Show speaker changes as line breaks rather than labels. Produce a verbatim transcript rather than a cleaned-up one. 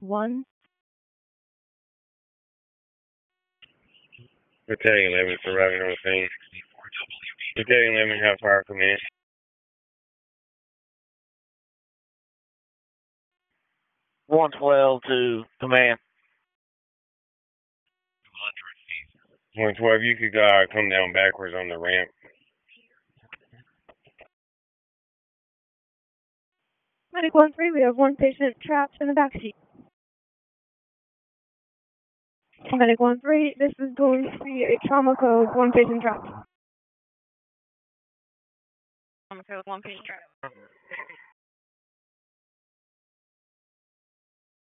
one.
Battalion eleven arriving on the scene. Battalion eleven, have fire command.
one twelve to command.
one twelve, you could uh, come down backwards on the ramp.
Medic one three, we have one patient trapped in the backseat. Medic one three, this is going to be a trauma code, one patient trapped. Trauma code, one patient trapped.